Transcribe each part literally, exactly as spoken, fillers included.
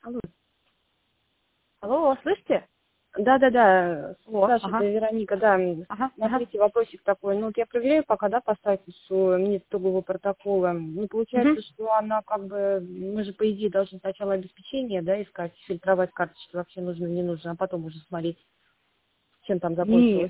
Алло. Алло, слышите? Да-да-да, О, Саша, ага, это Вероника, да. ага, ага. Смотрите, вопросик такой. Ну, вот я проверяю пока, да, по статусу нет итогового протокола. Ну, Угу. получается, что она как бы, мы же, по идее, должны сначала обеспечение, да, искать, фильтровать карточки, вообще нужно, не нужно, а потом уже смотреть, чем там Нет, закончилось.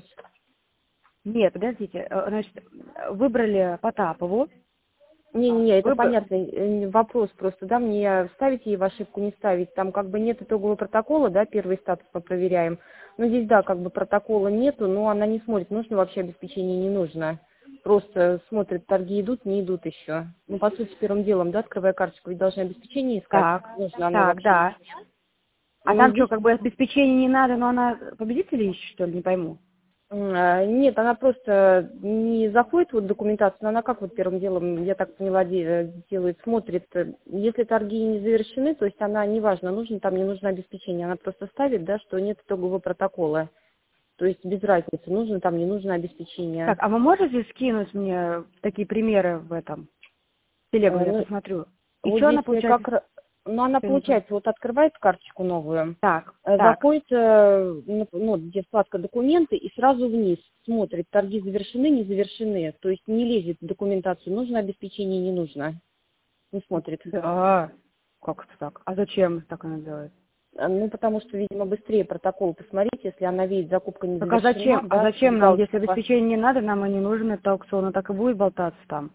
нет, подождите. Э, Значит, э, выбрали Потапову. Не-не-не, это Выбор... понятный э, вопрос просто, да, мне ставить ей в ошибку, не ставить, там как бы нет итогового протокола, да, первый статус мы проверяем, но здесь, да, как бы протокола нету, но она не смотрит, нужно вообще обеспечение, не нужно, просто смотрит, торги идут, не идут еще. Ну, по сути, первым делом, да, открывая карточку, ведь должны обеспечение искать, Так, нужно оно так, вообще. да. А Ну, там что, здесь как бы обеспечения не надо, но она победителей ищет, что ли, не пойму. М, а, нет, она просто не заходит вот в документацию, но она как вот первым делом, я так поняла, де- э, делает, смотрит, э, если торги не завершены, то есть она, неважно, нужно там, не нужно обеспечение, она просто ставит, да, что нет итогового протокола, то есть без разницы, нужно там, не нужно обеспечение. Так, а вы можете скинуть мне такие примеры в этом? В телегу Э, я ну, посмотрю. И вот что здесь она э, получается? как, ра- ну, она, Что не пон- получается, вот открывает карточку новую, Так, э, так. заходит, э, ну, ну, где вкладка «Документы», и сразу вниз смотрит, торги завершены, не завершены, то есть не лезет в документацию, нужно обеспечение, не нужно. Не смотрит. Да. Как это так? А зачем так она делает? А, Ну, потому что, видимо, быстрее протокол посмотреть, если она видит, закупка не Так а завершена, зачем? А да, зачем нам, если галочку по... обеспечение не надо, нам и не нужен это аукцион, он так и будет болтаться там.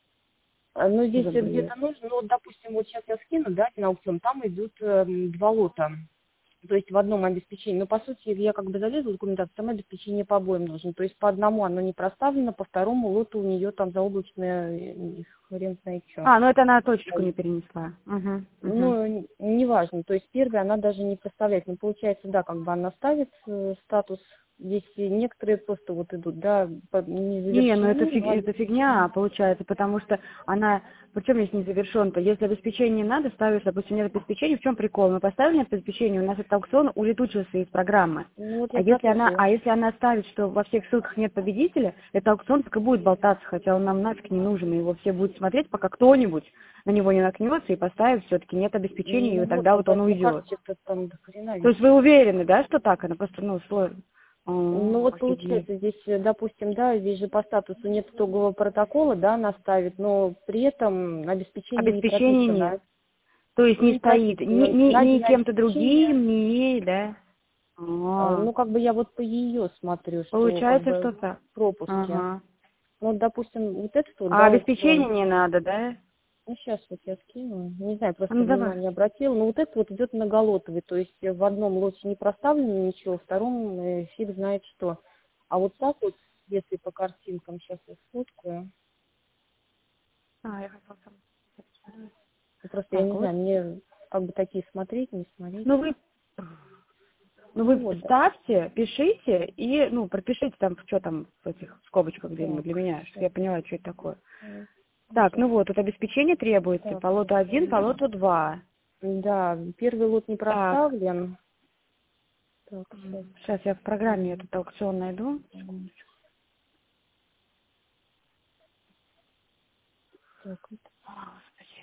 А, Ну, Что здесь за бред? где-то нужно, ну, вот, допустим, вот сейчас я скину, да, на аукцион, там идут эм, два лота. То есть в одном обеспечении, но по сути я как бы залезла в документацию, там обеспечение по обоим нужно. То есть по одному оно не проставлено, по второму лоту у нее там заоблачное, э, хрен знает что. А, ну это она точечку не перенесла. Угу, угу. Ну, н- неважно, то есть первая она даже не проставляет. Ну, получается, да, как бы она ставит э, статус, здесь и некоторые просто вот идут, да, по- не Не, ну это, завершены, фиг, но это обеспечение. фигня получается, потому что она, причем здесь не завершен-то, если обеспечение не надо, ставишь, допустим, нет обеспечения, в чем прикол? Мы поставили нет обеспечения, у нас этот аукцион улетучился из программы. Ну, вот А я про если то, она, что... а если она ставит, что во всех ссылках нет победителя, этот аукцион так и будет болтаться, хотя он нам нафиг не нужен, и его все будут смотреть, пока кто-нибудь на него не наткнется и поставит все-таки нет обеспечения, Ну, и вот, тогда ну, вот он поэтому уйдет. карточек-то там до хрена То ведь. есть вы уверены, да, что так? Она просто, ну, сложно. Ну, О, вот офигеть. получается, здесь, э, допустим, да, здесь же по статусу нет итогового протокола, да, она ставит, но при этом обеспечение не Обеспечения нет. прописано. То есть не Не стоит ни, прописано. ни, На ни день кем-то обеспечения. другим, ни ей, да? А, А, Ну, как бы я вот по ее смотрю, что как получается, бы что так. пропуски. Ага. Ну, вот, допустим, вот этот вот, А да, аукцион. обеспечения не надо, да? Ну, сейчас вот я скину. Не знаю, А просто ну давай. внимание обратила. Но вот это вот идет многолотовый. То есть в одном лоте не проставлено ничего, в втором э, фиг знает что. А вот так вот, если по картинкам, сейчас я сфоткаю. А, я хотела сам. Ну, просто я Так, не вот. знаю, мне как бы такие смотреть, не смотреть. Ну вы, ну Ну вы вот, да. ставьте, пишите и, ну, пропишите там, что там в этих скобочках где-нибудь для Так, меня, чтобы сейчас. я поняла, что это такое. э, Так, Сейчас. ну вот, тут обеспечение требуется Так, по лоту один, по сейчас. лоту два. Да, первый лот не Так, проставлен. Так, сейчас. сейчас я в программе этот аукцион найду. Так, Господи.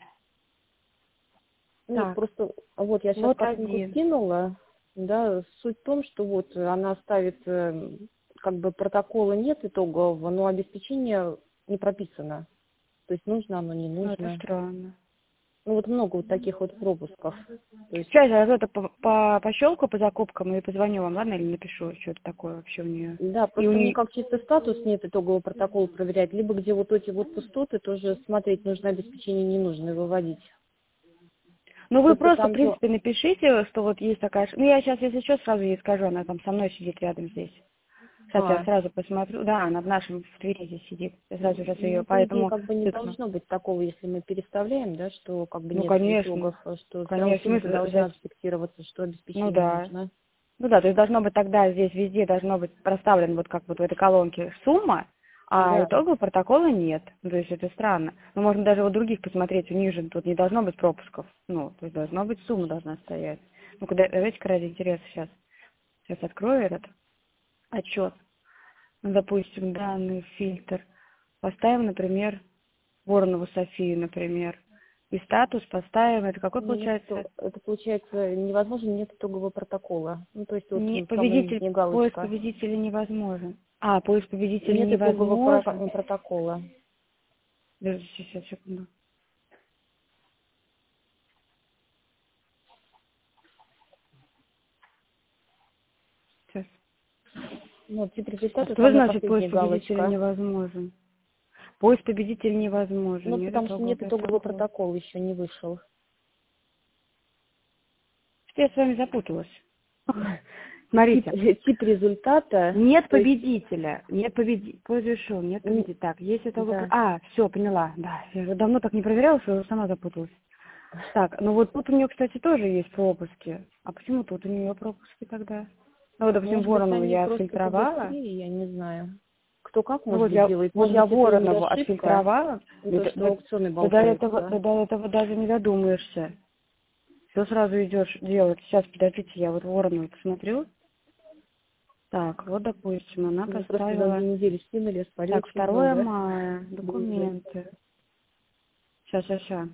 нет, Так, просто вот я сейчас лот картинку один. скинула, да, суть в том, что вот она ставит, э, как бы протокола нет итогового, но обеспечение не прописано. То есть нужно оно, не Ну, это нужно. странно. Ну вот много вот таких вот пропусков. То есть, Сейчас я это по, по, пощелкаю по закупкам и позвоню вам, ладно, или напишу, что это такое вообще у нее. да, И у просто мне нее... как чисто статус нет итогового протокола проверять, либо где вот эти вот пустоты тоже смотреть, нужно обеспечение, не нужно, и выводить. Ну, вы Просто просто, в там же, принципе, напишите, что вот есть такая... ш- Ну, я сейчас, если что, сразу ей скажу, она там со мной сидит рядом здесь. Кстати, я а, сразу посмотрю. Да, она в нашем в Твери здесь сидит. Я сразу сейчас ее, Ну, по идее, поэтому как бы не тыкну. должно быть такого, если мы переставляем, да, что как бы Ну, нет конечно. итогов, а что сразу Конечно. ссылка Мы за- должна зафиксироваться, что Ну, обеспечение да. нужно. Ну да, то есть должно быть тогда здесь везде должно быть проставлен вот как вот в этой колонке сумма, а Да. итогового протокола нет. Ну, то есть это странно. Но можно даже у других посмотреть, у них же тут не должно быть пропусков. Ну, то есть должно быть сумма должна стоять. Ну, куда, давайте-ка ради интереса сейчас. Сейчас открою этот отчет. Ну, допустим, данный фильтр. Поставим, например, Воронову Софию, например. И статус поставим. Это какой Нет, получается? это получается невозможно, нет итогового протокола. Ну, то есть вот Не, в самой победитель, нижней поиск галочка. победителя невозможен. А, поиск победителя Нет итогового про- невозможен. протокола. Даже сейчас, секунду. Сейчас. Ну, тип А результата, что самая значит последняя поиск победителя галочка. невозможен? Поиск победителя невозможен. Ну, Нет потому что итогового нет итогового протокола. протокола, еще не вышел. Что я с вами запуталась? Смотрите. Тип, тип результата. Нет То есть, победителя. Нет победителя. Разрешил. Нет м, победителя. Так, есть итоговый... да. А, все, поняла. Да, я уже давно так не проверяла, что уже сама запуталась. Так, ну вот тут у нее, кстати, тоже есть пропуски. А почему тут у нее пропуски тогда? Ну, вот, допустим, Может быть, Воронову они я просто отфильтровала. побыстрее, я не знаю. Кто как, Ну может вот быть, я, делает. вот Может я быть, это ее Воронову ошибка. отфильтровала. Ну, Ну, то, да, что да- аукционы да до этого, да болтаются. до этого даже не додумаешься. Все сразу идешь делать. Сейчас, подождите, я вот Воронову посмотрю. Так, вот, допустим, она Мы просто за две поставила... недели скинули, я смотрю, Так, очень второе много мая, было. документы. Сейчас, сейчас, сейчас.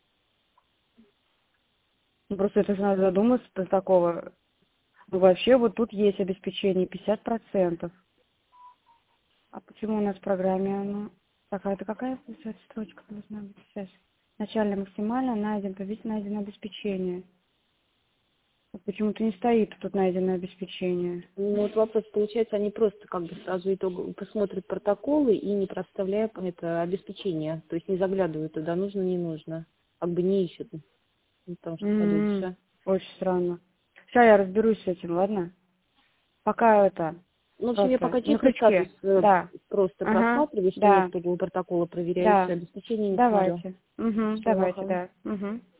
Ну, просто это же надо задуматься до такого. Ну, вообще, вот тут есть обеспечение пятьдесят процентов. А почему у нас в программе оно... Так, а это какая, получается, строчка должна быть сейчас? Начально максимально найден, повесить найдено обеспечение. Вот почему-то не стоит тут найденное обеспечение. Ну, вот вопрос, получается, они просто как бы сразу итог посмотрят протоколы и не проставляют это обеспечение. То есть не заглядывают туда, нужно, не нужно. Как бы не ищут, ну, потому что М-м, подольше. очень странно. Сейчас я разберусь с этим, ладно? Пока это... Ну, в общем, я Просто пока на честный статус крючке. э, Да. просто Ага. просматриваю, что нет Да. итогового протокола, проверяю, все Да. обеспечение не смотрю. Давайте. Угу. Все, Давайте, ага. да. Угу.